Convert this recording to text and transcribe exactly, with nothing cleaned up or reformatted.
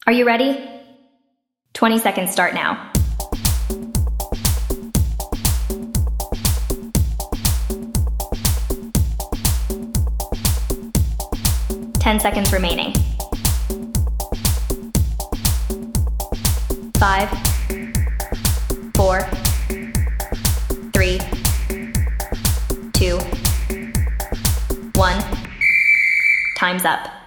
Are you ready? twenty seconds start now. ten seconds remaining. Five, four, three, two, one. Time's up.